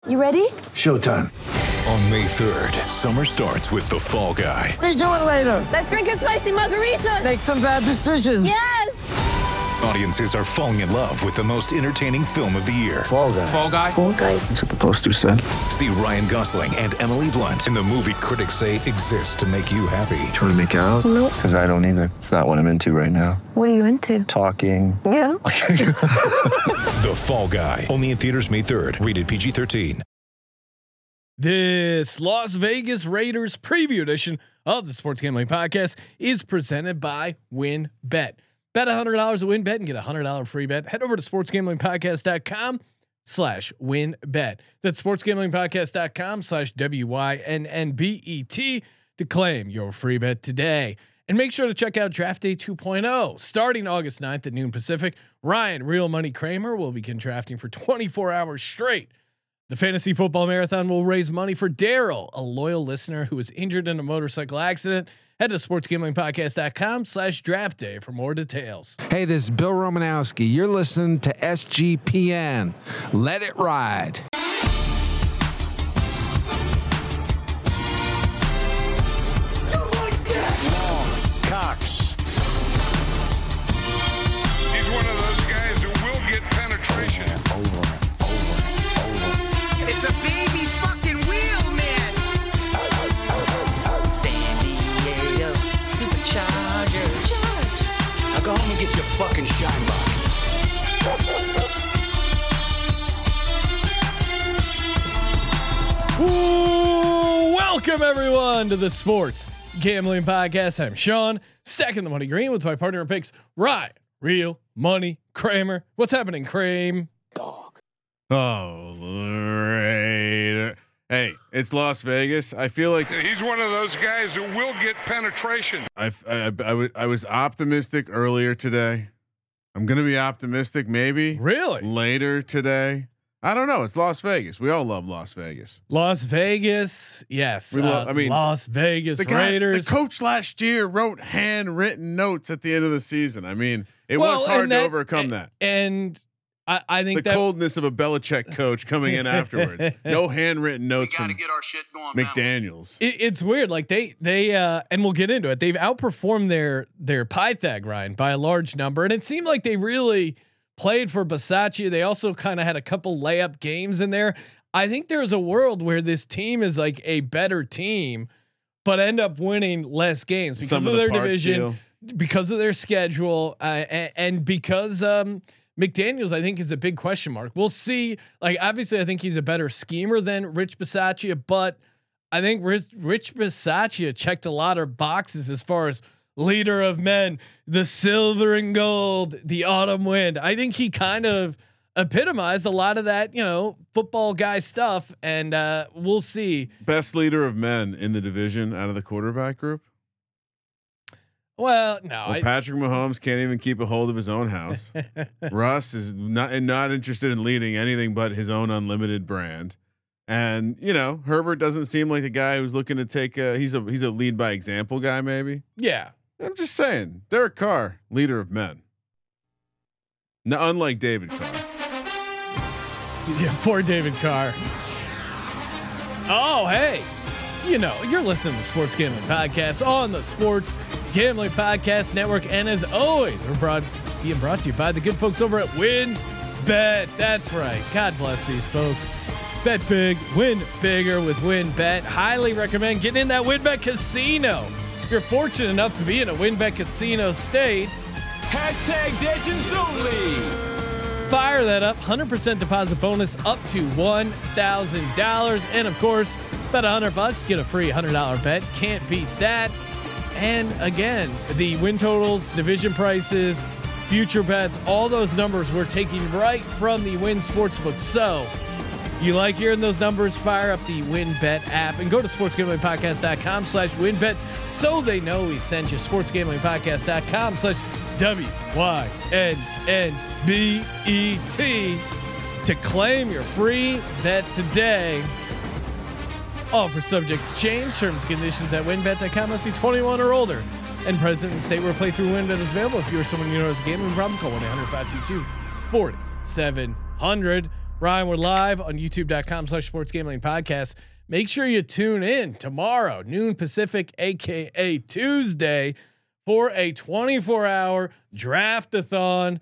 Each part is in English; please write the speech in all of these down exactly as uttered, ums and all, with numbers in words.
You ready? Showtime. On May third, summer starts with The Fall Guy. Let's do it later. Let's drink a spicy margarita. Make some bad decisions. Yes. Audiences are falling in love with the most entertaining film of the year. Fall Guy. Fall Guy. Fall Guy. That's what the poster said. See Ryan Gosling and Emily Blunt in the movie critics say exists to make you happy. Trying to make it out? Nope. Because I don't either. It's not what I'm into right now. What are you into? Talking. Yeah. The Fall Guy. Only in theaters May third. Rated P G thirteen. This Las Vegas Raiders preview edition of the Sports Gambling Podcast is presented by WynnBET. Bet one hundred dollars at WynnBET and get a one hundred dollars free bet. Head over to sportsgamblingpodcast.com slash WynnBET. That's sportsgamblingpodcast.com slash W Y N N B E T to claim your free bet today. And make sure to check out Draft Day two point oh starting August ninth at noon Pacific. Ryan Real Money Kramer will begin drafting for twenty-four hours straight. The Fantasy Football Marathon will raise money for Daryl, a loyal listener who was injured in a motorcycle accident. Head to sportsgamblingpodcast.com slash draft day for more details. Hey, this is Bill Romanowski. You're listening to S G P N. Let it ride. Cox. He's one of those guys who will get penetration. Over, over, over. It's a baby fucking wheel, man. San Diego Superchargers. Now go home and get your fucking shine box. Ooh, welcome everyone to the Sports Gambling Podcast. I'm Sean, stacking the money green with my partner in picks, Ryan Real Money Kramer. What's happening, Kramer? Dog. Oh, right. Hey, it's Las Vegas. I feel like He's one of those guys who will get penetration. I I, I, I, was, I was optimistic earlier today. I'm gonna be optimistic maybe Really? later today. I don't know. It's Las Vegas. We all love Las Vegas. Las Vegas, yes. We love- uh, I mean, Las Vegas The guy, Raiders. the coach last year wrote handwritten notes at the end of the season. I mean, it Well, was hard and to that- overcome and, that. And I, I think The that coldness of a Belichick coach coming in afterwards. No handwritten notes from get our shit going. McDaniels. It, it's weird. Like they, they, uh, and we'll get into it. They've outperformed their, their Pythag Ryan by a large number. And it seemed like they really played for Bisaccia. They also kind of had a couple layup games in there. I think there's a world where this team is like a better team, but end up winning less games because Some of, of the their parts division, deal. because of their schedule, uh, and, and because, um, McDaniels, I think, is a big question mark. We'll see. Like, obviously, I think he's a better schemer than Rich Bisaccia, but I think Rich, Rich Bisaccia checked a lot of boxes as far as leader of men, the silver and gold, the autumn wind. I think he kind of epitomized a lot of that, you know, football guy stuff. And uh, we'll see. Best leader of men in the division out of the quarterback group. Well, no, Well, I, Patrick Mahomes can't even keep a hold of his own house. Russ is not and not interested in leading anything but his own unlimited brand. And you know, Herbert doesn't seem like the guy who's looking to take a. He's a he's a lead by example guy, maybe. yeah. I'm just saying, Derek Carr, leader of men. Now, unlike David Carr. Yeah, poor David Carr. Oh, hey, you know, you're listening to the Sports Gambling Podcast on the Sports Gambling Podcast Network. And as always, we're brought, being brought to you by the good folks over at WynnBET. That's right. God bless these folks. Bet big, win bigger with WynnBET. Highly recommend getting in that WynnBET casino. If you're fortunate enough to be in a WynnBET casino state, Hashtag Legends only. fire that up. one hundred percent deposit bonus up to one thousand dollars. And of course, bet one hundred bucks, get a free one hundred dollars bet. Can't beat that. And again, the win totals, division prices, future bets, all those numbers we're taking right from the Wynn Sportsbook. So you like hearing those numbers, fire up the WynnBET app and go to sportsgamblingpodcast.com slash WynnBET so they know we sent you. sportsgamblingpodcast.com slash W Y N N B E T to claim your free bet today. Offer subject to change. Terms and conditions at wynnbet dot com. Must be twenty-one or older and present in the state where playthrough WynnBET is available. If you or someone you know has a gambling problem, call one eight hundred five two two four seven zero zero. Ryan, we're live on youtube.com slash sports gambling podcast. Make sure you tune in tomorrow, noon Pacific, aka Tuesday, for a twenty-four hour draft-a-thon,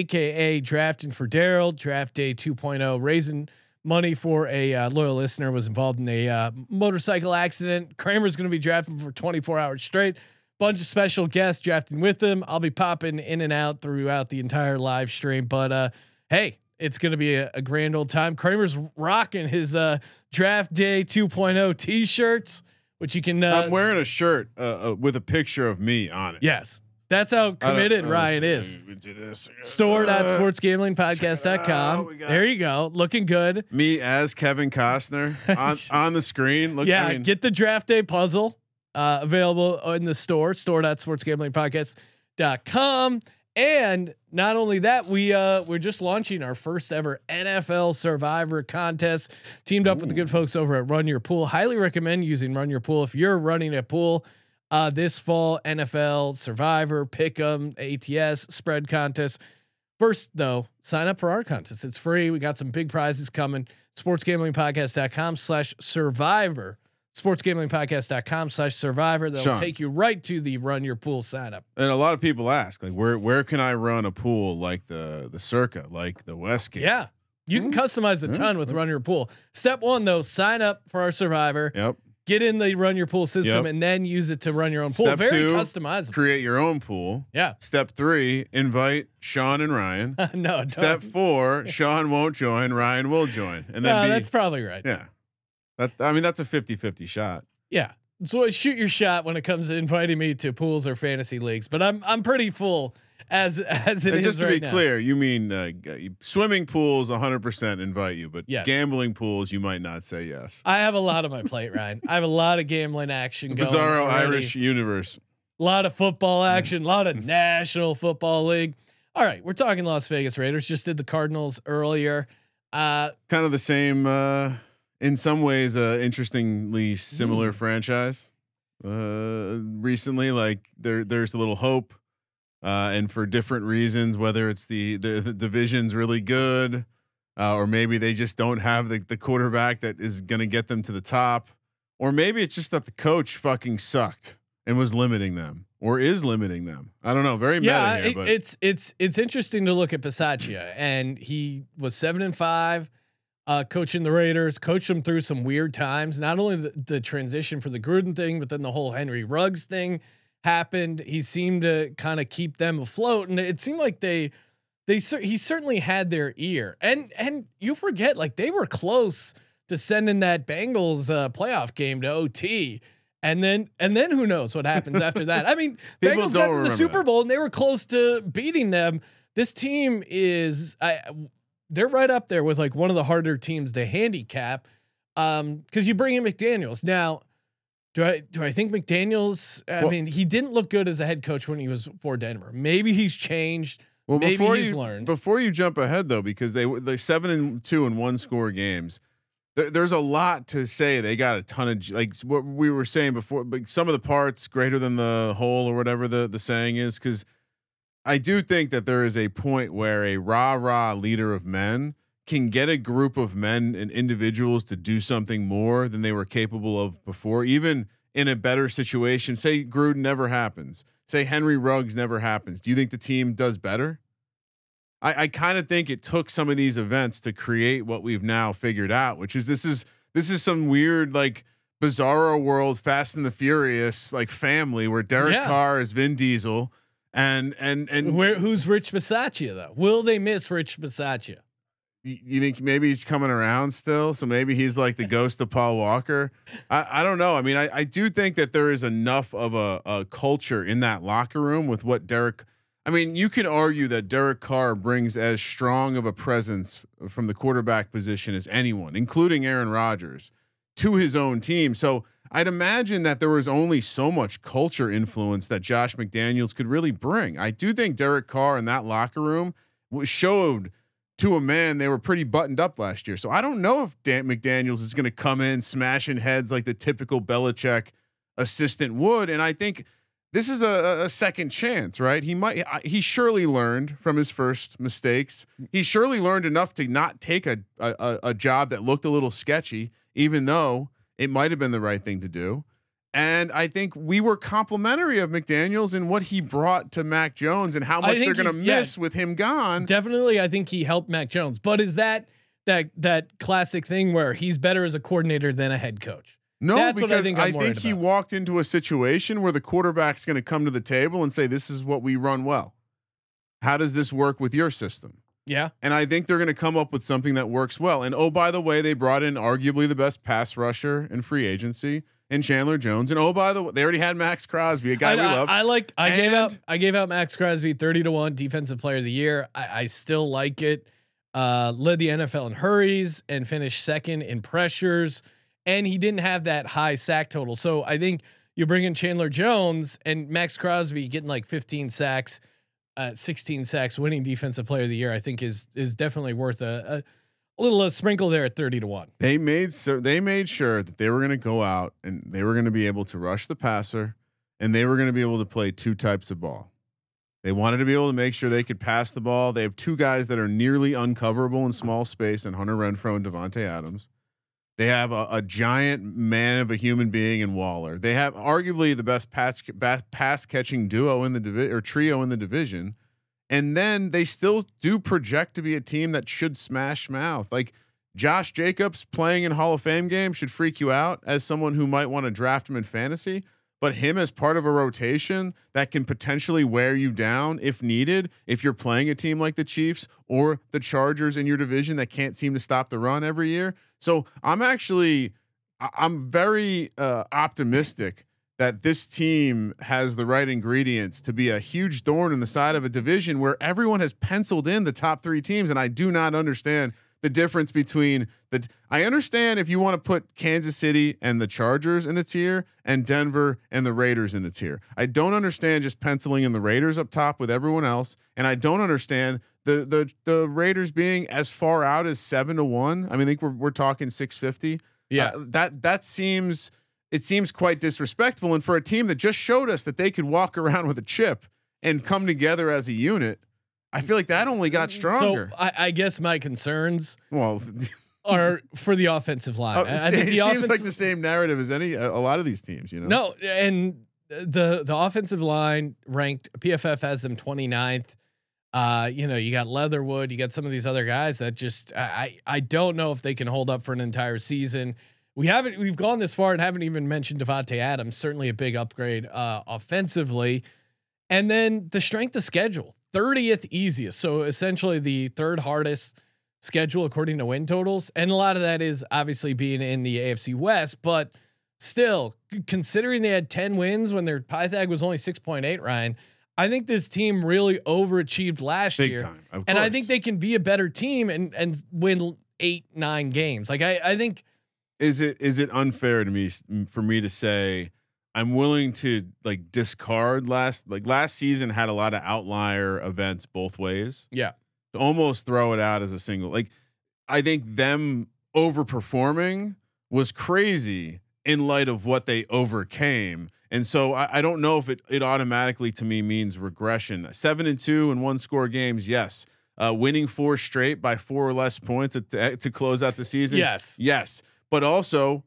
aka drafting for Daryl, draft day two point oh, raising money for a uh, loyal listener was involved in a uh, motorcycle accident. Kramer's going to be drafting for twenty-four hours straight. Bunch of special guests drafting with him. I'll be popping in and out throughout the entire live stream, but uh, hey, it's going to be a, a grand old time. Kramer's rocking his uh, draft day two point oh t-shirts, which you can. Uh, I'm wearing a shirt uh, uh, with a picture of me on it. Yes, that's how committed Ryan is. Store dot sports gambling podcast dot com. There you go, looking good. Me as Kevin Costner on on the screen. Look, yeah, I mean, get the draft day puzzle uh, available in the store. store dot sports gambling podcast dot com. And not only that, we uh, we're just launching our first ever N F L Survivor contest. Teamed up Ooh. with the good folks over at Run Your Pool. Highly recommend using Run Your Pool if you're running a pool uh, this fall. N F L Survivor, Pick'em, A T S spread contest. First though, sign up for our contest. It's free. We got some big prizes coming. sports gambling podcast dot com slash survivor. sports gambling podcast dot com slash survivor. That'll Sean. take you right to the Run Your Pool sign up. And a lot of people ask, like, where where can I run a pool like the the Circa, like the Westgate? Yeah, you can customize a ton with Run Your Pool. Step one though, sign up for our Survivor. Yep. Get in the Run Your Pool system Yep. and then use it to run your own pool. Step Very two, customizable. Create your own pool. Yeah. Step three, invite Sean and Ryan. no. Don't. Step four, Sean won't join, Ryan will join, and then no, be, that's probably right. yeah. That I mean, that's a fifty-fifty shot. Yeah. So shoot your shot when it comes to inviting me to pools or fantasy leagues, but I'm I'm pretty full as as it and is just to right be now. clear, you mean uh, g- swimming pools one hundred percent invite you, but Yes. gambling pools you might not say yes. I have a lot on my plate, Ryan. I have a lot of gambling action going. Bizarro already. Irish universe. A lot of football action, a lot of National Football League. All right, we're talking Las Vegas Raiders. Just did the Cardinals earlier. Uh, Kind of the same, uh, in some ways, uh, interestingly similar Mm. franchise. Uh, recently, like there, there's a little hope, uh, and for different reasons, whether it's the the, the division's really good, uh, or maybe they just don't have the, the quarterback that is going to get them to the top, or maybe it's just that the coach fucking sucked and was limiting them, or is limiting them. I don't know. Very yeah, meta here, it, but it's it's it's interesting to look at Bisaccia, and he was seven and five. Uh, coaching the Raiders, coached them through some weird times. Not only the, the transition for the Gruden thing, but then the whole Henry Ruggs thing happened. He seemed to kind of keep them afloat, and it seemed like they, they he certainly had their ear. And and you forget, like they were close to sending that Bengals uh, playoff game to O T, and then and then who knows what happens after that? I mean, People Bengals don't got to the remember Super that. Bowl, and they were close to beating them. This team is I. They're right up there with like one of the harder teams to handicap. Um, cause you bring in McDaniels. Now, do I, do I think McDaniels, I Well- mean, he didn't look good as a head coach when he was for Denver. Maybe he's changed. Well, Maybe before he's you learned. before you jump ahead though, because they were they seven and two and one score games. There, there's a lot to say. They got a ton of j- like what we were saying before, but some of the parts greater than the whole, or whatever the the saying is. Because I do think that there is a point where a rah rah leader of men can get a group of men and individuals to do something more than they were capable of before, even in a better situation. Say Gruden never happens. Say Henry Ruggs never happens. Do you think the team does better? I, I kind of think it took some of these events to create what we've now figured out, which is this is this is some weird like bizarro world, Fast and the Furious like family where Derek Yeah. Carr is Vin Diesel, and and and Where who's Rich Bisaccia though? Will they miss Rich Bisaccia? y- you think maybe he's coming around still, so maybe he's like the ghost of Paul Walker. I, I don't know. I mean, I, I do think that there is enough of a, a culture in that locker room with what Derek. I mean, you can argue that Derek Carr brings as strong of a presence from the quarterback position as anyone, including Aaron Rodgers, to his own team. So I'd imagine that there was only so much culture influence that Josh McDaniels could really bring. I do think Derek Carr in that locker room w- showed to a man they were pretty buttoned up last year. So I don't know if Dan McDaniels is going to come in smashing heads like the typical Belichick assistant would. And I think this is a, a second chance, right? He might, he surely learned from his first mistakes. He surely learned enough to not take a, a, a job that looked a little sketchy, even though it might've been the right thing to do. And I think we were complimentary of McDaniels and what he brought to Mac Jones and how much they're going to miss yeah, with him gone. Definitely. I think he helped Mac Jones, but is that, that, that classic thing where he's better as a coordinator than a head coach? No, That's because what I think, I think he about. walked into a situation where the quarterback's going to come to the table and say, this is what we run well. How does this work with your system? Yeah. And I think they're going to come up with something that works well. And oh, by the way, they brought in arguably the best pass rusher in free agency in Chandler Jones. And oh, by the way, they already had Max Crosby, a guy I, we I, love. I like, I and gave out, I gave out Max Crosby thirty to one defensive player of the year. I, I still like it. Uh, led the N F L in hurries and finished second in pressures. And he didn't have that high sack total. So I think you bring in Chandler Jones and Max Crosby getting like fifteen sacks, uh, sixteen sacks, winning defensive player of the year. I think is is definitely worth a, a, a little a sprinkle there at thirty to one. They made so they made sure that they were going to go out and they were going to be able to rush the passer, and they were going to be able to play two types of ball. They wanted to be able to make sure they could pass the ball. They have two guys that are nearly uncoverable in small space, and Hunter Renfrow and Devontae Adams. They have a, a giant man of a human being in Waller. They have arguably the best pass, pass catching duo in the division or trio in the division. And then they still do project to be a team that should smash mouth. Like Josh Jacobs playing in Hall of Fame games should freak you out as someone who might want to draft him in fantasy, but him as part of a rotation that can potentially wear you down if needed. If you're playing a team like the Chiefs or the Chargers in your division that can't seem to stop the run every year. So I'm actually, I'm very uh, optimistic that this team has the right ingredients to be a huge thorn in the side of a division where everyone has penciled in the top three teams. And I do not understand the difference between the, I understand if you want to put Kansas City and the Chargers in a tier and Denver and the Raiders in a tier. I don't understand just penciling in the Raiders up top with everyone else. And I don't understand the, the, the Raiders being as far out as seven to one. I mean, I think we're, we're talking six fifty. Yeah. Uh, that, that seems, it seems quite disrespectful. And for a team that just showed us that they could walk around with a chip and come together as a unit, I feel like that only got stronger. So I, I guess my concerns well are for the offensive line. Oh, I it think the seems like the same narrative as any a, a lot of these teams, you know. No, and the the offensive line ranked P F F has them twenty-ninth. Uh, you know, you got Leatherwood, you got some of these other guys that just I I don't know if they can hold up for an entire season. We haven't we've gone this far and haven't even mentioned Devontae Adams, certainly a big upgrade uh, offensively. And then the strength of schedule, thirtieth easiest. So essentially the third hardest schedule according to win totals. And a lot of that is obviously being in the A F C West, but still considering they had ten wins when their Pythag was only six point eight, Ryan, I think this team really overachieved last Big year. Time, of and course. I think they can be a better team and, and win eight, nine games. Like I, I think, is it, is it unfair to me for me to say, I'm willing to like discard last, like last season had a lot of outlier events both ways. Yeah. To almost throw it out as a single. Like I think them overperforming was crazy in light of what they overcame. And so I, I don't know if it, it automatically to me means regression. Seven and two and one score games. Yes. Uh, winning four straight by four or less points to, to close out the season. Yes. Yes. But also,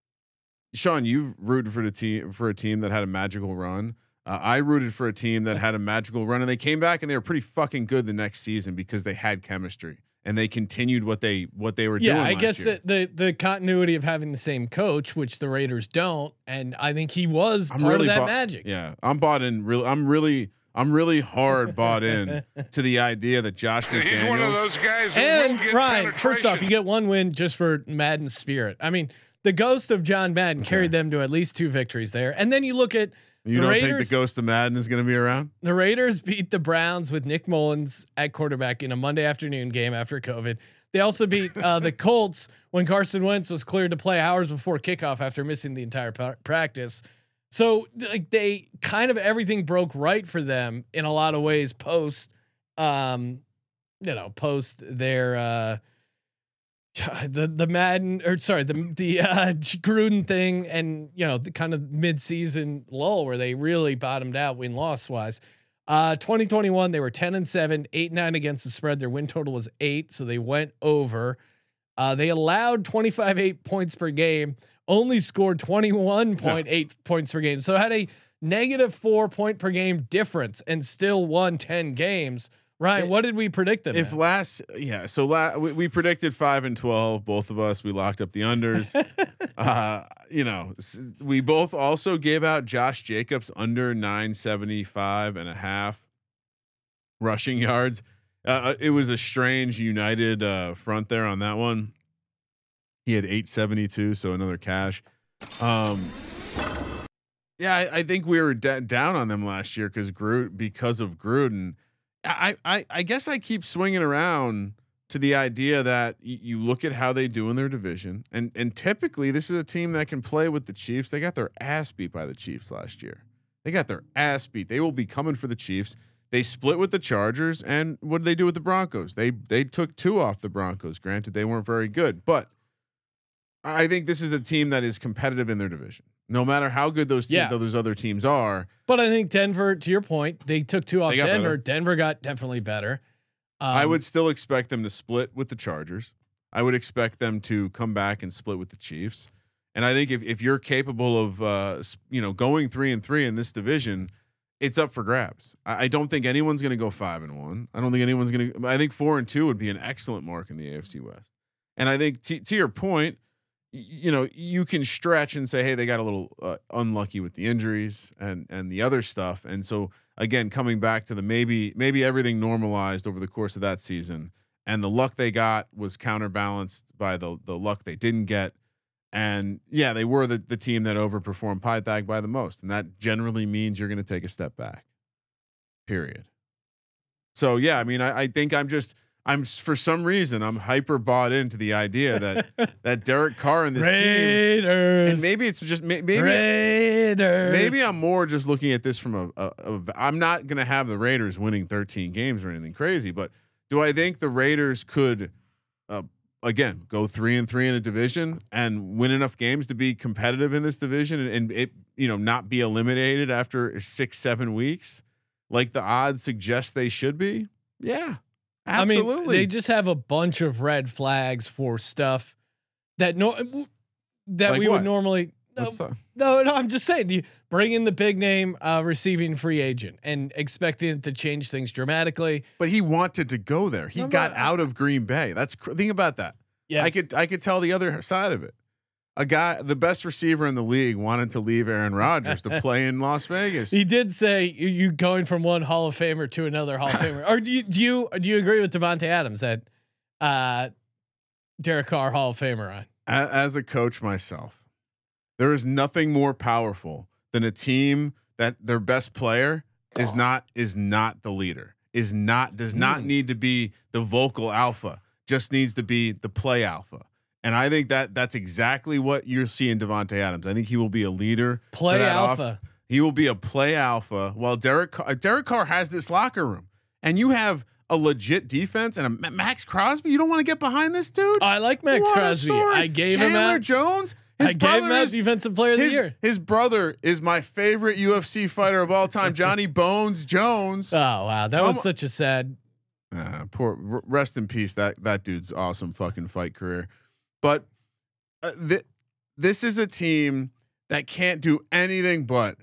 Sean, you rooted for the team for a team that had a magical run. Uh, I rooted for a team that had a magical run, and they came back and they were pretty fucking good the next season because they had chemistry and they continued what they what they were yeah, doing. I last guess year. the, the the continuity of having the same coach, which the Raiders don't, and I think he was I'm part really of that bought, magic. Yeah, I'm bought in. Really, I'm really. I'm really hard bought in to the idea that Josh McDaniels. He's one of those guys. And Ryan, first off, you get one win just for Madden's spirit. I mean, the ghost of John Madden okay. carried them to at least two victories there. And then you look at you the don't Raiders, think the ghost of Madden is going to be around? The Raiders beat the Browns with Nick Mullins at quarterback in a Monday afternoon game after COVID. They also beat uh, the Colts when Carson Wentz was cleared to play hours before kickoff after missing the entire pa- practice. So like they kind of everything broke right for them in a lot of ways post, um, you know, post their uh, the the Madden or sorry the the uh, Gruden thing, and you know the kind of mid season lull where they really bottomed out win loss wise. Uh, twenty twenty-one they were ten and seven, eight and nine against the spread. Their win total was eight, so they went over. Uh, they allowed twenty-five eight points per game, only scored twenty-one point eight yeah. points per game. So had a negative four point per game difference and still won ten games. Ryan, what did we predict them? If at? last, yeah, so la- we, we predicted five and twelve, both of us. We locked up the unders. uh, you know, we both also gave out Josh Jacobs under nine seventy-five and a half rushing yards. Uh, it was a strange United uh, front there on that one. He had eight seventy-two, so another cash. Um, yeah, I, I think we were d- down on them last year because Gruden, because of Gruden. I, I, I guess I keep swinging around to the idea that y- you look at how they do in their division, and and typically this is a team that can play with the Chiefs. They got their ass beat by the Chiefs last year. They got their ass beat. They will be coming for the Chiefs. They split with the Chargers, and what did they do with the Broncos? They they took two off the Broncos. Granted, they weren't very good, but I think this is a team that is competitive in their division. No matter how good those teams, yeah. those other teams are. But I think Denver, to your point, they took two off Denver. Better. Denver got definitely better. Um, I would still expect them to split with the Chargers. I would expect them to come back and split with the Chiefs. And I think if, if you're capable of, uh, you know, going three and three in this division, it's up for grabs. I, I don't think anyone's going to go five and one. I don't think anyone's going to, I think four and two would be an excellent mark in the A F C West. And I think t- to your point, you know, you can stretch and say, hey, they got a little uh, unlucky with the injuries and and the other stuff. And so again, coming back to the maybe maybe everything normalized over the course of that season, and the luck they got was counterbalanced by the the luck they didn't get. And yeah, they were the the team that overperformed Pythag by the most, and that generally means you're going to take a step back. Period. So yeah, I mean, I, I think I'm just. I'm for some reason I'm hyper bought into the idea that that Derek Carr and this Raiders. team, and maybe it's just maybe Raiders. maybe I'm more just looking at this from a, a, a I'm not going to have the Raiders winning thirteen games or anything crazy, but do I think the Raiders could uh, again go three and three in a division and win enough games to be competitive in this division and, and it you know not be eliminated after six seven weeks like the odds suggest they should be? Yeah. Absolutely. I mean, they just have a bunch of red flags for stuff that no that like we what? would normally. No, no, no, I'm just saying. You bring in the big name uh, receiving free agent and expecting it to change things dramatically. But he wanted to go there. He no, got no, out of Green Bay. That's cr- think about that. Yes. I could I could tell the other side of it. A guy, the best receiver in the league, wanted to leave Aaron Rodgers to play in Las Vegas. He did say you, you going from one Hall of Famer to another Hall of Famer. Or do you do you do you agree with Devontae Adams that uh, Derek Carr Hall of Famer on? As a coach myself, there is nothing more powerful than a team that their best player is not is not the leader, is not does not mm. need to be the vocal alpha, just needs to be the play alpha. And I think that that's exactly what you're seeing Devontae Adams. I think he will be a leader. Play alpha. Off. He will be a play alpha. While Derek Carr, Derek Carr has this locker room, and you have a legit defense and a Max Crosby. You don't want to get behind this dude. I like Max what Crosby. I gave Chandler him Chandler Jones. His I gave him as defensive player of his, the year. His brother is my favorite U F C fighter of all time, Johnny Bones Jones. Oh wow, that Come was on. such a sad. Uh, poor. Rest in peace. That that dude's awesome fucking fight career, but. Uh, th- this is a team that can't do anything but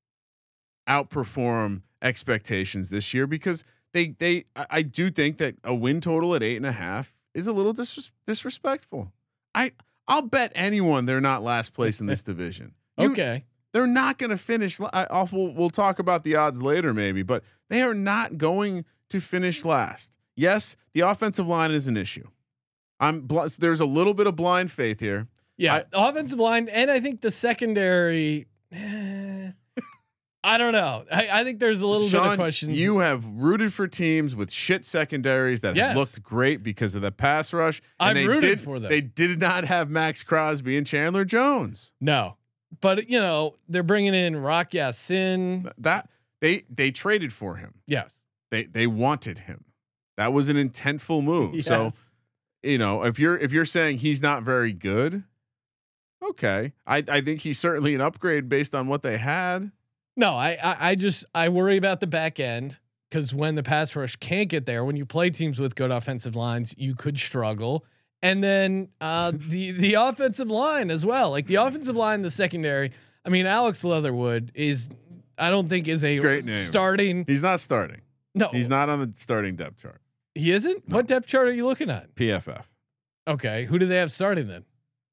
outperform expectations this year because they they I, I do think that a win total at eight and a half is a little dis- disrespectful. I I'll bet anyone they're not last place in this division. You, okay, they're not going to finish. I, I'll, we'll, we'll talk about the odds later maybe, but they are not going to finish last. Yes, the offensive line is an issue. I'm bl- there's a little bit of blind faith here. Yeah, I, offensive line, and I think the secondary. Eh, I don't know. I, I think there's a little Sean, bit of questions. You have rooted for teams with shit secondaries that yes. have looked great because of the pass rush. And I've they rooted did, for them. They did not have Max Crosby and Chandler Jones. No, but you know they're bringing in Rock Ya-Sin. That they they traded for him. Yes, They they wanted him. That was an intentful move. Yes. So you know, if you're if you're saying he's not very good, okay, I I think he's certainly an upgrade based on what they had. No, I I, I just I worry about the back end because when the pass rush can't get there, when you play teams with good offensive lines, you could struggle. And then uh, the the offensive line as well, like the offensive line, the secondary. I mean, Alex Leatherwood is I don't think is a Great name. starting. He's not starting. No, he's not on the starting depth chart. He isn't. No. What depth chart are you looking at? P F F. Okay, who do they have starting then?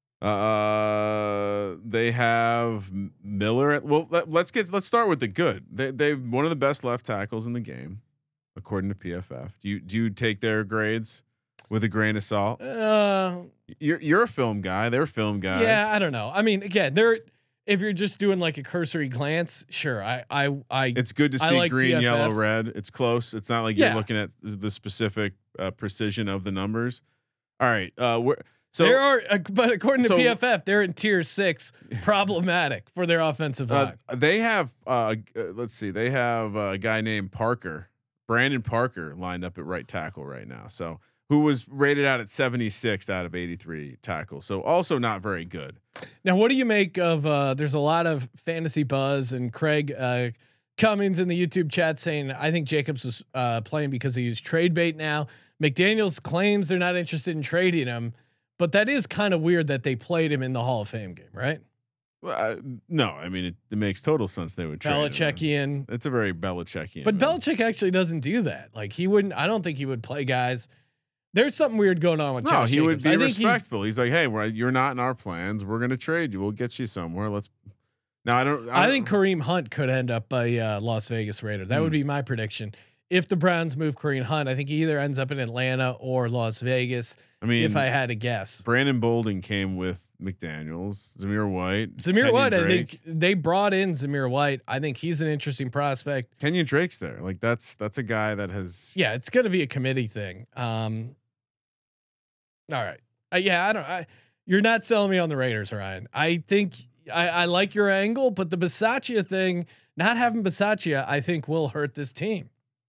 Uh, they have Miller. At, well, let, let's get let's start with the good. They they've one of the best left tackles in the game, according to P F F. Do you do you take their grades with a grain of salt? Uh, you're you're a film guy. They're film guys. yeah, I don't know. I mean, again, they're if you're just doing like a cursory glance, sure. I I I. It's good to I see like green, P F F. yellow, red. It's close. It's not like Yeah. you're looking at the specific uh, precision of the numbers. All right. Uh, we're, so there are, uh, but according so- to P F F, they're in tier six, problematic for their offensive line. uh, they have. Uh, uh, let's see. They have a guy named Parker, Brandon Parker, lined up at right tackle right now. So who was rated out at seventy-six out of eighty-three tackles. So also not very good. Now, what do you make of? Uh, there's a lot of fantasy buzz, and Craig uh, Cummings in the YouTube chat saying, "I think Jacobs was uh, playing because he used trade bait." Now, McDaniels claims they're not interested in trading him, but that is kind of weird that they played him in the Hall of Fame game, right? Well, uh, no, I mean it, it makes total sense they would trade him. Belichickian, It's a very Belichickian. but move. Belichick actually doesn't do that. Like he wouldn't. I don't think he would play guys. There's something weird going on with No, Josh he would Jacobs. be I think he's- respectful. He's, like, hey, we're, you're not in our plans. We're going to trade you. We'll get you somewhere. Let's. Now I don't. I, I don't, think Kareem Hunt could end up a uh, Las Vegas Raider. That Hmm. would be my prediction. If the Browns move Kareem Hunt, I think he either ends up in Atlanta or Las Vegas. I mean, if I had to guess, Brandon Bolden came with McDaniels, Zamir White, Zamir Kenyon White. I Drake. think they brought in Zamir White. I think he's an interesting prospect. Kenyon Drake's there. Like that's that's a guy that has. Yeah, it's going to be a committee thing. Um, all right. Uh, yeah, I don't. I, you're not selling me on the Raiders, Ryan. I think I, I like your angle, but the Bisaccia thing, not having Bisaccia, I think will hurt this team.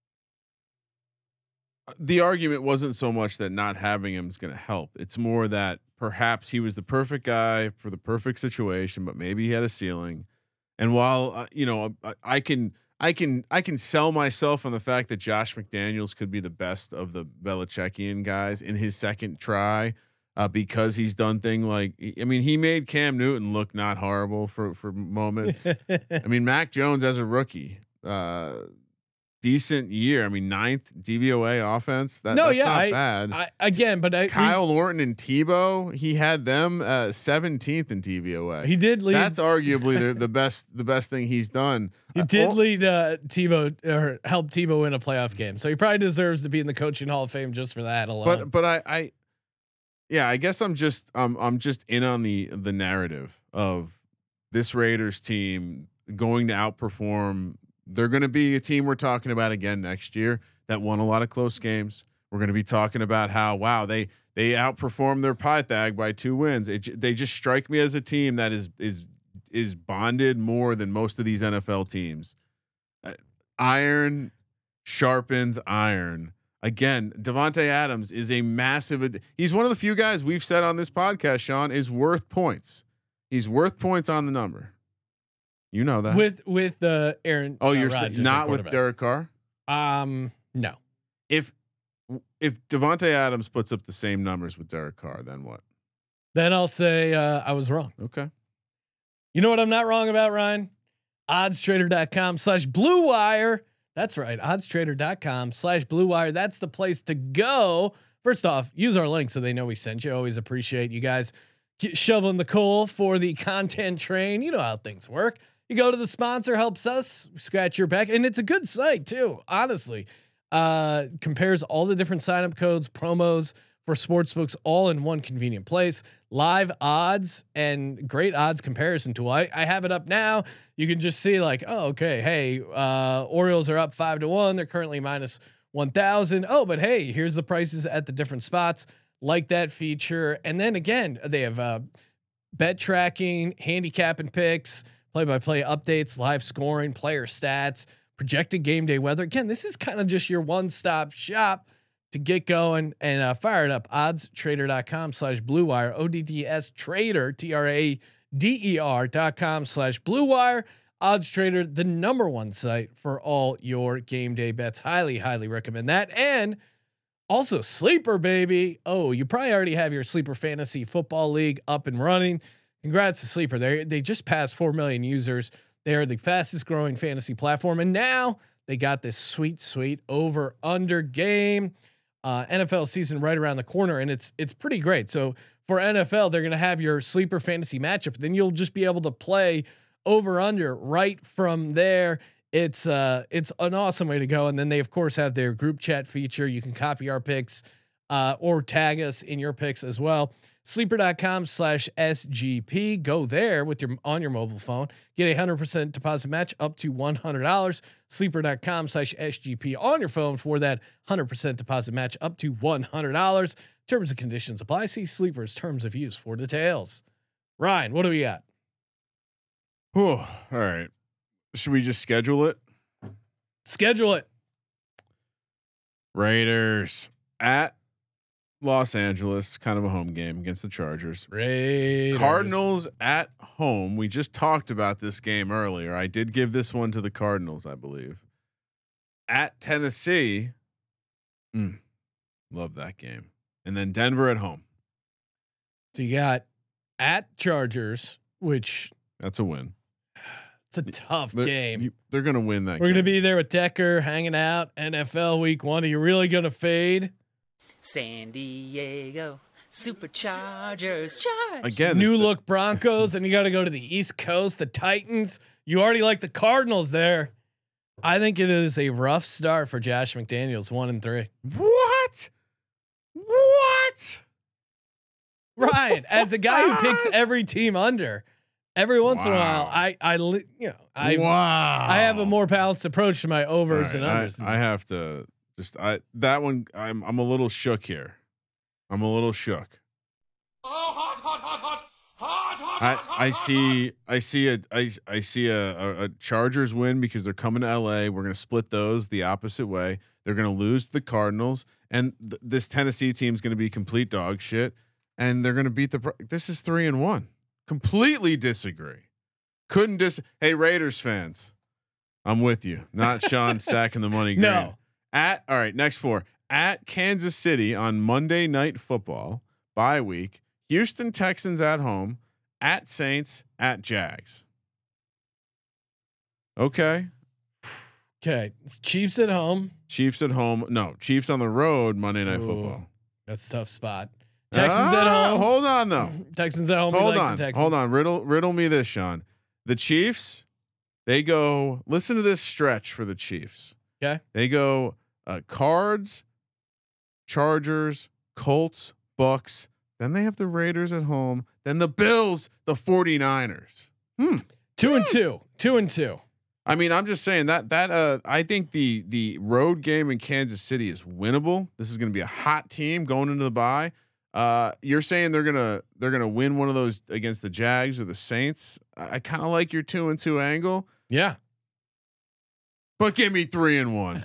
The argument wasn't so much that not having him is going to help. It's more that perhaps he was the perfect guy for the perfect situation, but maybe he had a ceiling. And while uh, you know, I, I can, I can, I can sell myself on the fact that Josh McDaniels could be the best of the Belichickian guys in his second try, uh, because he's done thing like, I mean, he made Cam Newton look not horrible for for moments. I mean, Mac Jones as a rookie. Uh, Decent year. I mean, ninth D V O A offense. That, no, that's yeah, not I, bad. I, again, but I, Kyle Orton and Tebow, he had them uh, seventeenth in D V O A. he did lead. That's arguably the, the best the best thing he's done. He Uh, did oh, lead uh, Tebow or help Tebow win a playoff game, so he probably deserves to be in the coaching Hall of Fame just for that alone. but but I, I yeah, I guess I'm just I'm I'm just in on the the narrative of this Raiders team going to outperform. They're going to be a team we're talking about again next year that won a lot of close games. We're going to be talking about how, wow, they, they outperformed their Pythag by two wins. It, they just strike me as a team that is, is, is bonded more than most of these N F L teams. Uh, iron sharpens iron. Again, Devontae Adams is a massive, ad- he's one of the few guys we've said on this podcast, Sean, is worth points. He's worth points on the number. You know that with with uh, Aaron. Oh, uh, you're Rodgers st- not at with quarterback. Derek Carr. Um, no. If if Devontae Adams puts up the same numbers with Derek Carr, then what? Then I'll say uh, I was wrong. Okay. You know what I'm not wrong about, Ryan? oddstrader.com slash blue wire. That's right. oddstrader.com slash blue wire. That's the place to go. First off, use our link so they know we sent you. Always appreciate you guys shoveling the coal for the content train. You know how things work. You go to the sponsor, helps us scratch your back. And it's a good site too. Honestly, uh, compares all the different sign up codes, promos for sportsbooks all in one convenient place. Live odds and great odds comparison tool. I, I have it up now. You can just see like, oh, okay. Hey, uh, Orioles are up five to one. They're currently minus one thousand. Oh, but hey, here's the prices at the different spots. Like that feature. And then again, they have uh, bet tracking, handicap and picks, play-by-play updates, live scoring, player stats, projected game day weather. Again, this is kind of just your one-stop shop to get going and uh, fire it up. oddstrader.com slash blue wire, O D D S trader, T R A D E R dot com slash blue wire. Odds Trader, the number one site for all your game day bets. Highly, highly recommend that. And also Sleeper, baby. Oh, you probably already have your Sleeper Fantasy Football League up and running. Congrats to Sleeper. They they just passed four million users. They are the fastest growing fantasy platform. And now they got this sweet, sweet over under game. Uh, N F L season right around the corner. And it's, it's pretty great. So for N F L, they're going to have your Sleeper Fantasy matchup. Then you'll just be able to play over under right from there. It's uh it's an awesome way to go. And then they of course have their group chat feature. You can copy our picks uh or tag us in your picks as well. Sleeper.com slash SGP. Go there with your on your mobile phone. Get a hundred percent deposit match up to one hundred dollars. Sleeper.com slash SGP on your phone for that hundred percent deposit match up to one hundred dollars. Terms and conditions apply. See Sleeper's terms of use for details. Ryan, what do we got? Oh, all right. Should we just schedule it? Schedule it. Raiders at Los Angeles, kind of a home game against the Chargers. Raiders. Cardinals at home. We just talked about this game earlier. I did give this one to the Cardinals, I believe. At Tennessee. Mm, love that game. And then Denver at home. So you got at Chargers, which that's a win. It's a tough they're, game. You, they're going to win that. We're game. going to be there with Decker hanging out. N F L week one. Are you really going to fade? San Diego Superchargers. Charge. Again, New the, look Broncos, and you got to go to the East Coast, the Titans. You already like the Cardinals there. I think it is a rough start for Josh McDaniels, one and three. What? What? Ryan, as a guy who picks every team under, every once wow. in a while, I, I, you know, I, wow. I have a more balanced approach to my overs right, and unders. I, I have to just, I, that one, I'm, I'm a little shook here. I'm a little shook. Oh, hot, hot, hot, hot, hot, hot, I, hot, I hot, see, I see a, I, I see a, a, a Chargers win because they're coming to L A. We're going to split those the opposite way. They're going to lose to the Cardinals, and th- this Tennessee team is going to be complete dog shit. And they're going to beat the. This is three and one. Completely disagree. Couldn't dis. Hey Raiders fans, I'm with you. Not Sean stacking the money. Green. No. At all right. Next four at Kansas City on Monday Night Football bye week. Houston Texans at home. At Saints. At Jags. Okay. Okay, it's Chiefs at home. Chiefs at home. No, Chiefs on the road. Monday Night Ooh, Football. That's a tough spot. Texans ah, at home. Hold on though. Texans at home. Hold like on. the Texans. Hold on. Riddle riddle me this, Sean. The Chiefs, they go. Listen to this stretch for the Chiefs. Okay. They go uh, Cards, Chargers, Colts, Bucks. Then they have the Raiders at home. Then the Bills, the 49ers. Hmm. Two and two. Two and two. I mean, I'm just saying that that uh, I think the the road game in Kansas City is winnable. This is going to be a hot team going into the bye. Uh, you're saying they're gonna they're gonna win one of those against the Jags or the Saints. I, I kind of like your two and two angle. Yeah, but give me three and one.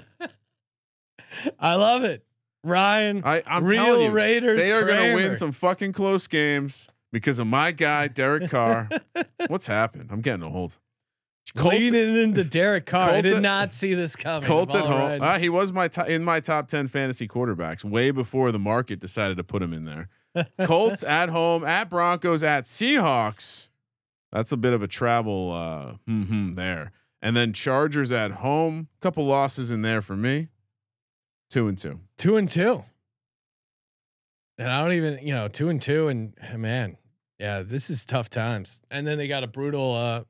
I love it, Ryan. I, I'm real telling you, Raiders. they are Kramer. gonna win some fucking close games because of my guy Derek Carr. What's happened? I'm getting old. Colts, leading into Derek Carr. Colts I did at, not see this coming. Colts at home. Uh, he was my to- in my top ten fantasy quarterbacks way before the market decided to put him in there. Colts at home, at Broncos, at Seahawks. That's a bit of a travel uh, mm-hmm there. And then Chargers at home. Couple losses in there for me. Two and two. Two and two. And I don't even, you know, two and two. And man, yeah, this is tough times. And then they got a brutal. Uh,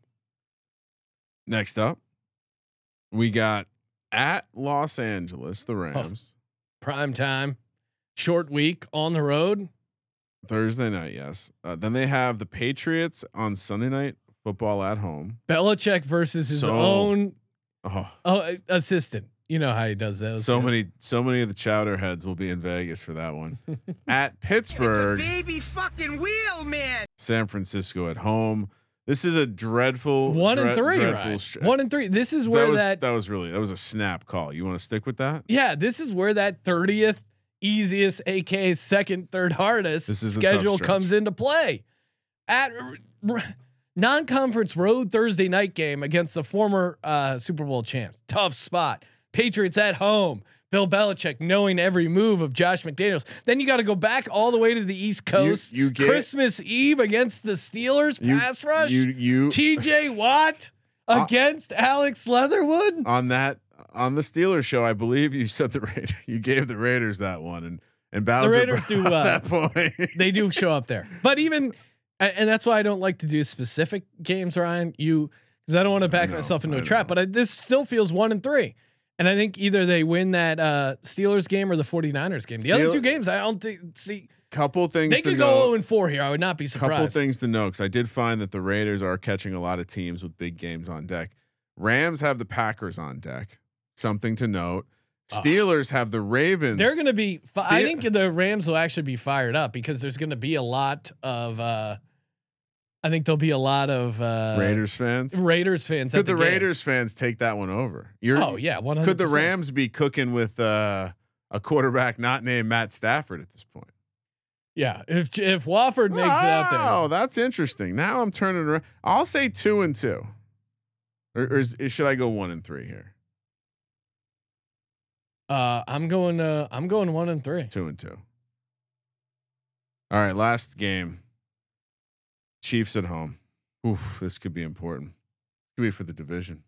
Next up, we got at Los Angeles, the Rams. Oh, prime time, short week on the road. Thursday night, yes. Uh, then they have the Patriots on Sunday Night Football at home. Belichick versus his so, own oh, oh, assistant. You know how he does those. So guys. many, so many of the chowder heads will be in Vegas for that one. At Pittsburgh, it's a baby fucking wheel, man. San Francisco at home. This is a dreadful one dread, and three, dreadful right? str- One and three. This is where that was, that that was really that was a snap call. You want to stick with that? Yeah, this is where that thirtieth easiest, aka second, third hardest This is a tough schedule stretch. comes into play. At r- r- non-conference road Thursday night game against the former uh, Super Bowl champs. Tough spot. Patriots at home. Bill Belichick knowing every move of Josh McDaniels. Then you got to go back all the way to the East Coast. You, you get, Christmas Eve against the Steelers you, pass rush. You, you T J Watt against uh, Alex Leatherwood on that on the Steelers show. I believe you said the Raiders. You gave the Raiders that one, and and Bowser the Raiders do uh, at that point. They do show up there, but even and that's why I don't like to do specific games, Ryan. You because I don't want to back know, myself into I a trap. know. But I, this still feels one and three. And I think either they win that uh, Steelers game or the 49ers game. The Steel- other two games, I don't think. See, couple things. they to could know. go zero and four here. I would not be surprised. Couple things to know because I did find that the Raiders are catching a lot of teams with big games on deck. Rams have the Packers on deck. Something to note. Steelers uh, have the Ravens. They're going to be. Fi- Ste- I think the Rams will actually be fired up because there's going to be a lot of. Uh, I think there'll be a lot of uh, Raiders fans. Raiders fans. Could at the, the game. Raiders fans take that one over? You're, oh yeah, one hundred. Could the Rams be cooking with uh, a quarterback not named Matt Stafford at this point? Yeah, if if Wofford makes oh, it out there. Oh, that's interesting. Now I'm turning around. I'll say two and two, or, or is, should I go one and three here? Uh, I'm going. Uh, I'm going one and three. Two and two. All right, last game. Chiefs at home. Oof, this could be important. This could be for the division.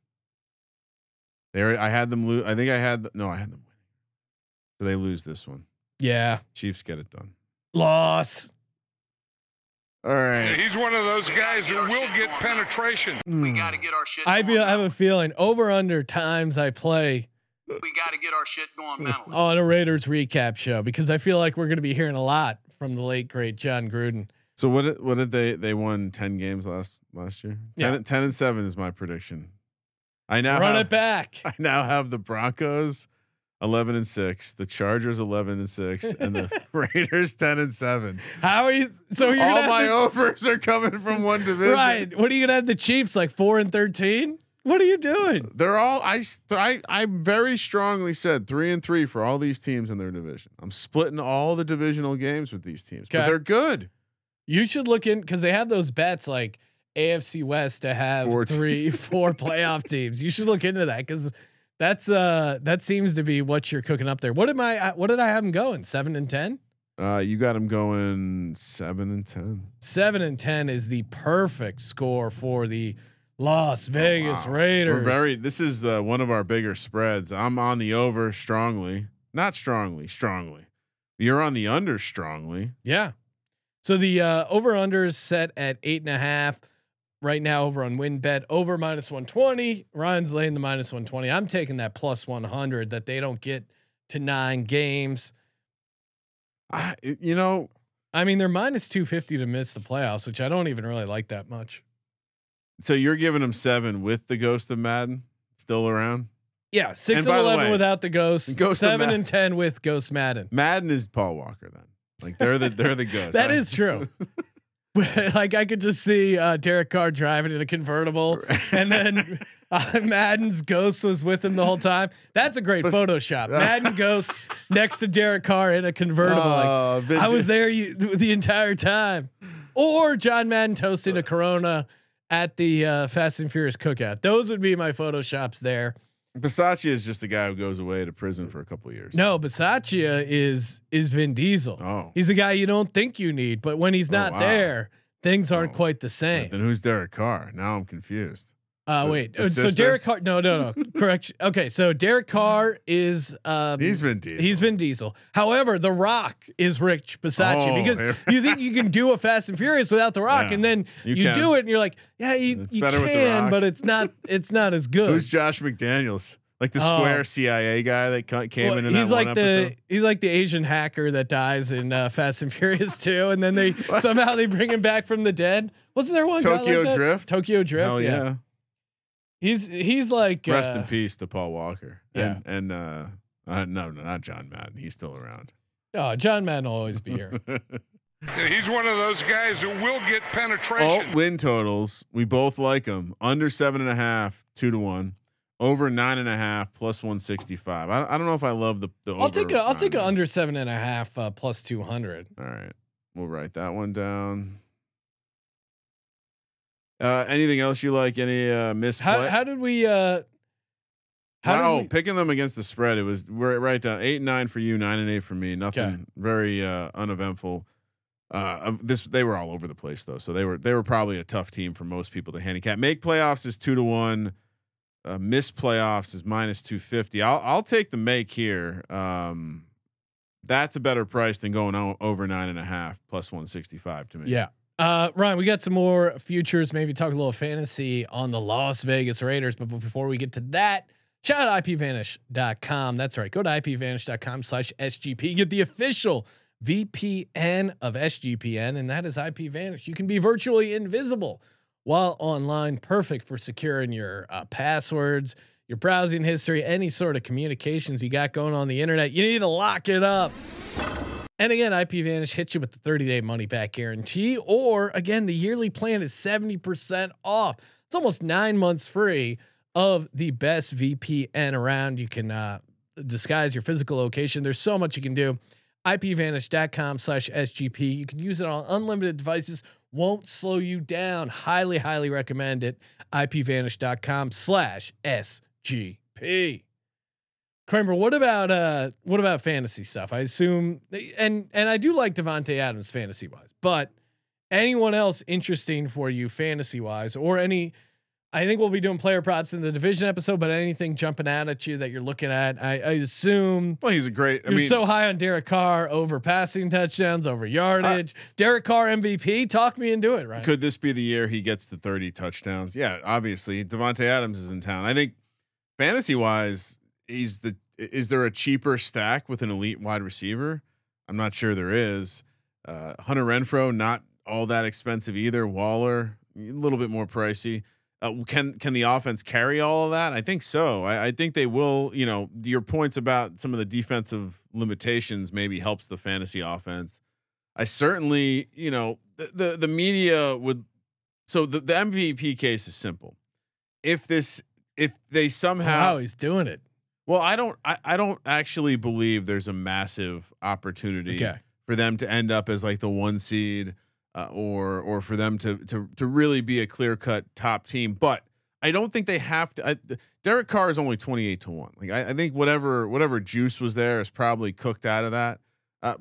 There, I had them lose. I think I had no. I had them winning. So they lose this one. Yeah, Chiefs get it done. loss. All right. He's one of those guys who will get penetration. We got to get our shit. I going feel. I have a mentally. feeling over under times I play We got to get our shit going mentally. on a Raiders recap show because I feel like we're going to be hearing a lot from the late great John Gruden. So what? Did, what did they? They won ten games last last year. Yeah. ten, ten and seven is my prediction. I now Run have, it back. I now have the Broncos eleven and six, the Chargers eleven and six, and the Raiders ten and seven. How are you? So you're all gonna my have overs are coming from one the, division. right? What are you gonna have the Chiefs like four and thirteen? What are you doing? They're all I, I I very strongly said three and three for all these teams in their division. I'm splitting all the divisional games with these teams, but Okay. they're good. You should look in because they have those bets like A F C West to have Four three, four playoff teams. You should look into that because that's uh that seems to be what you're cooking up there. What am I? What did I have them going? Seven and ten. Uh, you got them going seven and ten. Seven and ten is the perfect score for the Las Vegas Oh, wow. Raiders. We're very. This is uh, one of our bigger spreads. I'm on the over strongly, not strongly, strongly. You're on the under strongly. Yeah. So the uh, over under is set at eight and a half right now over on WinBet. Over minus one twenty. Ryan's laying the minus one twenty. I'm taking that plus one hundred that they don't get to nine games. I, you know, I mean, they're minus two fifty to miss the playoffs, which I don't even really like that much. so you're giving them seven with the Ghost of Madden still around. Yeah, six And and by the eleven way, without the ghost. Ghost of seven Mad- and ten with Ghost Madden. Madden is Paul Walker then. Like they're the they're the ghost. That I- is true. Like I could just see uh, Derek Carr driving in a convertible, and then uh, Madden's ghost was with him the whole time. That's a great But- Photoshop. Madden ghost next to Derek Carr in a convertible. Oh, like, vintage- I was there you, the entire time. Or John Madden toasting a Corona at the uh, Fast and Furious cookout. Those would be my Photoshops there. Bisaccia is just a guy who goes away to prison for a couple of years. No, Bisaccia is is Vin Diesel. Oh. He's a guy you don't think you need, but when he's not wow. there, things aren't Oh. quite the same. Then who's Derek Carr? Now I'm confused. Uh, The- wait. the Uh, so sister? Derek Carr? No, no, no. Correction. Okay, so Derek Carr is um, He's Vin Diesel. He's Vin Diesel. However, The Rock is Rich Bisaccia Oh, because here- you think you can do a Fast and Furious without The Rock, Yeah, and then you you, can. do it, and you're like, yeah, you, It's you better with The can, Rock. but it's not. It's not as good. Who's Josh McDaniels? Like the Oh. square C I A guy that ca- came Well, in in he's that like one the episode. he's like the Asian hacker that dies in uh, Fast and Furious two, and then they somehow they bring him back from the dead. Wasn't there one guy Tokyo like that? Drift? Tokyo Drift. Hell yeah. yeah. He's he's like Rest uh, in peace to Paul Walker. Yeah. And and uh, uh no, no, not John Madden. He's still around. Oh, John Madden will always be here. He's one of those guys who will get All penetration. win totals. We both like them. Under seven and a half, two to one. Over nine and a half plus one sixty-five. I, I don't know if I love the. the I'll take a I'll take a a under seven and a half uh, plus two hundred. All right, we'll write that one down. Uh, anything else you like? Any uh, misplay? How, how did we? Uh, how wow, did we, picking them against the spread. It was we're right down eight and nine for you, nine and eight for me. Nothing okay. very uh, uneventful. Uh, this they were all over the place though, so they were they were probably a tough team for most people to handicap. Make playoffs is two to one. Uh, miss playoffs is minus two fifty. I'll I'll take the make here. Um, that's a better price than going o- over nine and a half plus one sixty five to me. Yeah. Uh, Ryan, we got some more futures. Maybe talk a little fantasy on the Las Vegas Raiders. But before we get to that, shout out I P Vanish dot com. That's right. Go to I P Vanish dot com slash S G P. Get the official V P N of S G P N, and that is I P Vanish. You can be virtually invisible while online, perfect for securing your uh, passwords, your browsing history, any sort of communications you got going on the internet. You need to lock it up. And again, I P Vanish hits you with the thirty day money back guarantee, or again, the yearly plan is seventy percent off. It's almost nine months free of the best V P N around. You can uh, disguise your physical location. There's so much you can do. I P Vanish dot com slash S G P. You can use it on unlimited devices. Won't slow you down. Highly, highly recommend it. I P Vanish dot com slash S G P. Kramer, what about uh what about fantasy stuff? I assume and and I do like Devontae Adams fantasy wise, but anyone else interesting for you fantasy wise, or any? I think we'll be doing player props in the division episode, but anything jumping out at you that you're looking at, I, I assume. Well, he's a great. I you're mean, so high on Derek Carr over passing touchdowns, over yardage. Uh, Derek Carr M V P. Talk me into it, right? Could this be the year he gets to thirty touchdowns? Yeah, obviously Devontae Adams is in town. I think fantasy wise, he's the. Is there a cheaper stack with an elite wide receiver? I'm not sure there is. Uh, Hunter Renfrow, not all that expensive either. Waller, a little bit more pricey. Uh, can can the offense carry all of that? I think so. I, I think they will. You know, your points about some of the defensive limitations maybe helps the fantasy offense. I certainly, you know, the the, the media would. So the, the M V P case is simple. If this, if they somehow, wow, he's doing it. Well, I don't. I, I don't actually believe there's a massive opportunity okay. for them to end up as like the one seed. Uh, or or for them to to to really be a clear cut top team, but I don't think they have to. I, Derek Carr is only twenty eight to one. Like I, I think whatever whatever juice was there is probably cooked out of that. Uh,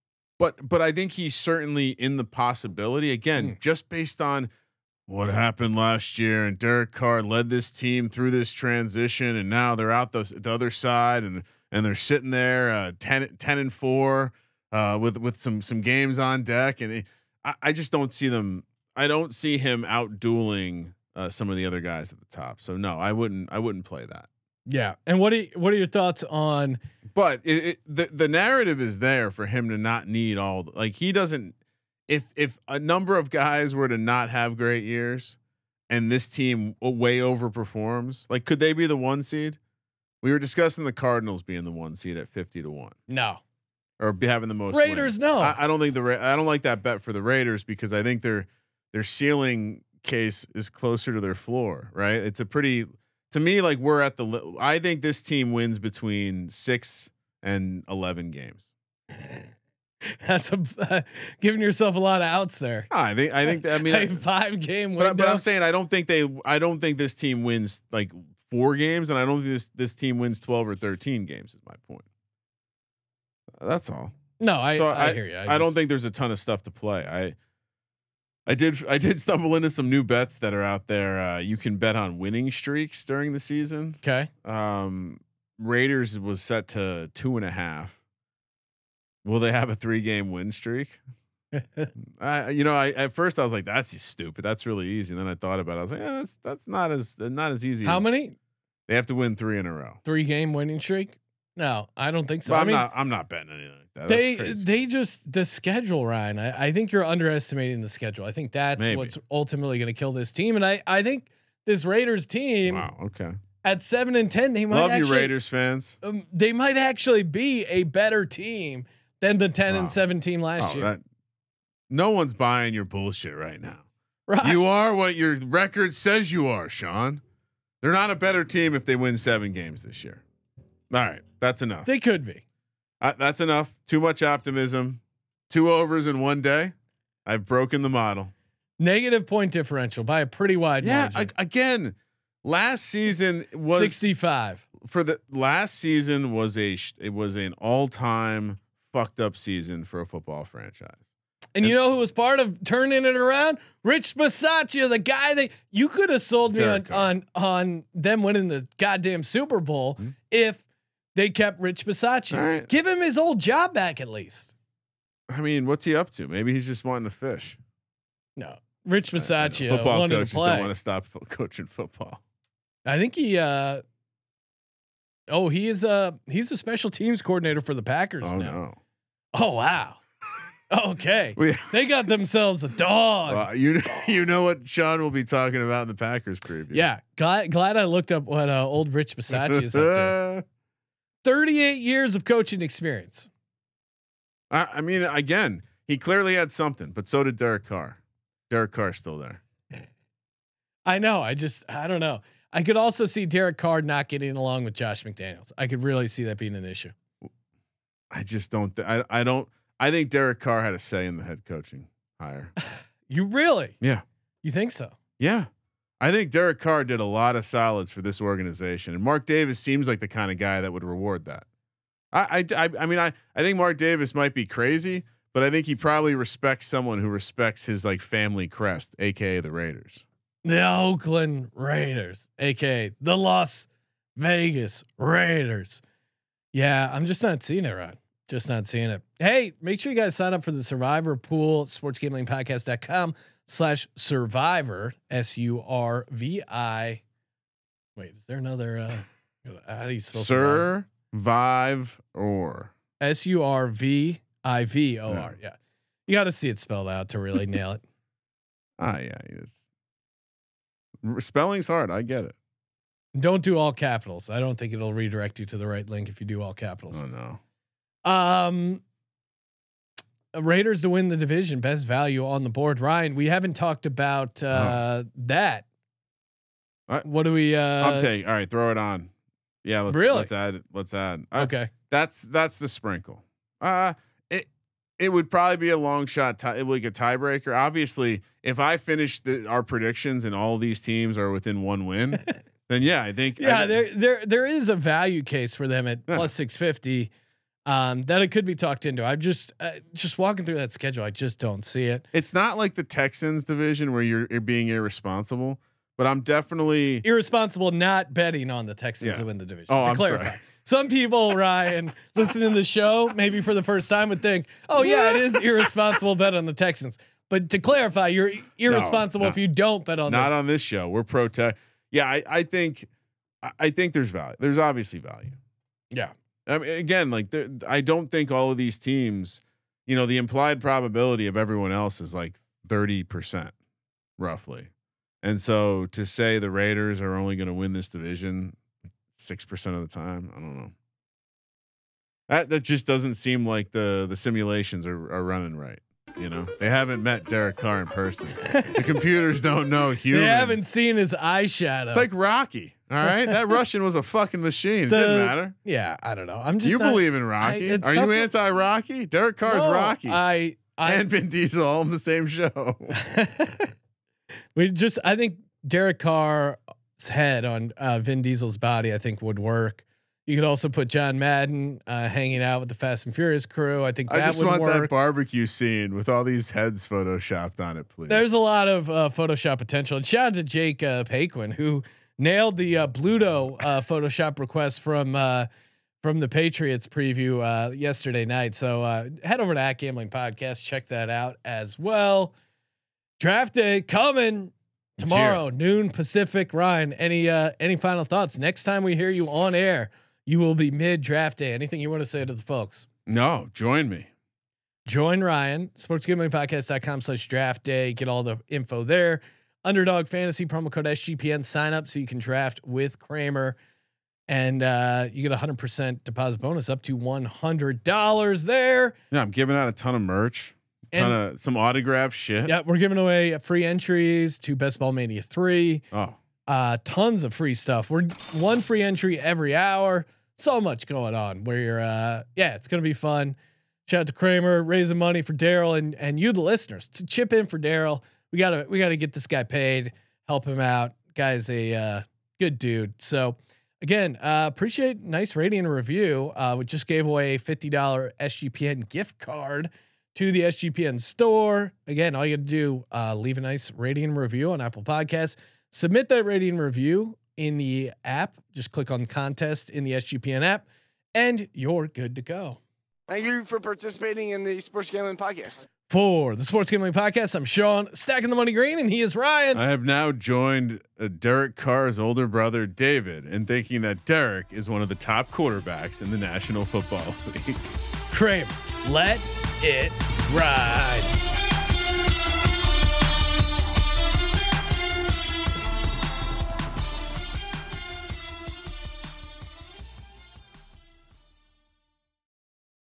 but but I think he's certainly in the possibility again, mm. just based on what happened last year. And Derek Carr led this team through this transition, and now they're out the the other side, and and they're sitting there uh, ten, ten and four uh, with with some some games on deck, and. It, I just don't see them. I don't see him out dueling uh, some of the other guys at the top. So no, I wouldn't. I wouldn't play that. Yeah. And what are you, what are your thoughts on? But it, it, the the narrative is there for him to not need all. The, like he doesn't. If if a number of guys were to not have great years, and this team way overperforms, like could they be the one seed? We were discussing the Cardinals being the one seed at fifty to one. No. Or be having the most Raiders. wins. No, I, I don't think the Ra- I don't like that bet for the Raiders because I think their their ceiling case is closer to their floor. Right? It's a pretty to me like we're at the. Li- I think this team wins between six and eleven games. That's a uh, giving yourself a lot of outs there. Oh, I think I think that, I mean a five game window. But, but I'm saying I don't think they. I don't think this team wins like four games, and I don't think this this team wins twelve or thirteen games. Is my point. That's all. No, I, so I, I hear you. I, I just, don't think there's a ton of stuff to play. I I did I did stumble into some new bets that are out there. Uh, you can bet on winning streaks during the season. Okay. Um, Raiders was set to two and a half. Will they have a three game win streak? I you know I at first I was like that's stupid. That's really easy. And then I thought about it. I was like yeah, that's that's not as not as easy. How as, many? They have to win three in a row. Three game winning streak. No, I don't think so. Well, I I'm mean, not. I'm not betting anything like that. They That's crazy. they just the schedule, Ryan. I, I think you're underestimating the schedule. I think that's Maybe. what's ultimately going to kill this team. And I I think this Raiders team. Wow. Okay. At seven and ten, they might love actually, you Raiders fans. Um, they might actually be a better team than the ten wow. and seven team last oh, year. That, no one's buying your bullshit right now. Right. You are what your record says you are, Sean. They're not a better team if they win seven games this year. All right, that's enough. They could be. Uh, that's enough. Too much optimism. Two overs in one day. I've broken the model. Negative point differential by a pretty wide yeah, margin. I, again, last season was sixty-five. For the last season was a sh- it was an all time fucked up season for a football franchise. And, and you know who was part of turning it around? Rich Bisaccia, the guy that you could have sold me on, on on them winning the goddamn Super Bowl mm-hmm. if they kept Rich Bisaccia. Right. Give him his old job back at least. I mean, what's he up to? Maybe he's just wanting to fish. No, Rich Bisaccia. Football coaches don't want to stop fo- coaching football. I think he. Uh, oh, he is a he's a special teams coordinator for the Packers oh, now. No. Oh wow. Okay, we, they got themselves a dog. Uh, you you know what Sean will be talking about in the Packers preview. Yeah, glad glad I looked up what uh, old Rich Bisaccia is up to. thirty-eight years of coaching experience. I, I mean, again, he clearly had something, but so did Derek Carr. Derek Carr's still there. I know. I just I don't know. I could also see Derek Carr not getting along with Josh McDaniels. I could really see that being an issue. I just don't. Th- I I don't. I think Derek Carr had a say in the head coaching hire. You really? Yeah. You think so? Yeah. I think Derek Carr did a lot of solids for this organization, and Mark Davis seems like the kind of guy that would reward that. I I I, I mean I I think Mark Davis might be crazy, but I think he probably respects someone who respects his like family crest, aka the Raiders. The Oakland Raiders, aka the Las Vegas Raiders. Yeah, I'm just not seeing it right. Just not seeing it. Hey, make sure you guys sign up for the Survivor Pool, sportsgamblingpodcast.com slash survivor, S U R V I. Wait, is there another, uh, how do you spell survive or S U R V I V O R. Yeah. You got to see it spelled out to really nail it. Ah, yeah. It's, spelling's hard. I get it. Don't do all capitals. I don't think it'll redirect you to the right link if you do all capitals. Oh no. Um, Raiders to win the division, best value on the board. Ryan, we haven't talked about uh, oh. that. Right. What do we? Uh, I'm taking. All right, throw it on. Yeah, let's really? let's add. Let's add. Okay, uh, that's that's the sprinkle. Uh it it would probably be a long shot. Tie, like a tiebreaker. Obviously, if I finish the, our predictions and all these teams are within one win, then yeah, I think. Yeah, I, there there there is a value case for them at yeah. plus six fifty. Um, that it could be talked into. I'm just uh, just walking through that schedule. I just don't see it. It's not like the Texans division where you're, you're being irresponsible, but I'm definitely irresponsible not betting on the Texans yeah. to win the division. Oh, to I'm clarify. sorry. Some people, Ryan, listening to the show, maybe for the first time, would think, "Oh yeah, it is irresponsible bet on the Texans." But to clarify, you're irresponsible no, no. if you don't bet on. Not them. on this show. We're pro tech. Yeah, I, I think, I think there's value. There's obviously value. Yeah. I mean, again, like I don't think all of these teams, you know, the implied probability of everyone else is like thirty percent roughly. And so to say the Raiders are only going to win this division six percent of the time, I don't know. That, that just doesn't seem like the, the simulations are, are running right. You know, they haven't met Derek Carr in person. The computers don't know human. They haven't seen his eyeshadow. It's like Rocky. All right, that Russian was a fucking machine. It the, didn't matter. Yeah, I don't know. I'm just. You not, believe in Rocky? I, Are you anti-Rocky? Derek Carr's no, Rocky. I, I and Vin Diesel all in the same show. we just. I think Derek Carr's head on uh, Vin Diesel's body, I think, would work. You could also put John Madden uh, hanging out with the Fast and Furious crew. I think that I just would want work. that barbecue scene with all these heads photoshopped on it, please. There's a lot of uh, Photoshop potential. And shout out to Jake uh, Paquin, who nailed the uh, Bluto uh, Photoshop request from uh, from the Patriots preview uh, yesterday night. So uh, head over to At Gambling Podcast, check that out as well. Draft day coming tomorrow, noon Pacific. Ryan, any uh, any final thoughts? Next time we hear you on air, you will be mid draft day. Anything you want to say to the folks? No, join me. Join Ryan, sportsgamblingpodcast.com slash draft day. Get all the info there. Underdog Fantasy promo code S G P N. Sign up so you can draft with Kramer, and uh, you get a one hundred percent deposit bonus up to one hundred dollars there. Yeah, I'm giving out a ton of merch, a ton and, of some autograph shit. Yeah, we're giving away free entries to Best Ball Mania three. Oh, Uh, tons of free stuff. We're one free entry every hour. So much going on where you're, uh, yeah, it's going to be fun. Shout out to Kramer raising money for Daryl and, and you, the listeners, to chip in for Daryl. We gotta, we gotta get this guy paid, help him out. Guy's a, uh, good dude. So again, uh, appreciate nice rating and review. Uh, we just gave away a fifty dollars S G P N gift card to the S G P N store. Again, all you gotta do, uh, leave a nice rating and review on Apple Podcasts. Submit that rating and review in the app. Just click on contest in the S G P N app and you're good to go. Thank you for participating in the Sports Gambling Podcast. For the Sports Gambling Podcast, I'm Sean, stacking the money green, and he is Ryan. I have now joined uh, Derek Carr's older brother, David, in thinking that Derek is one of the top quarterbacks in the National Football League. Kramer, let it ride.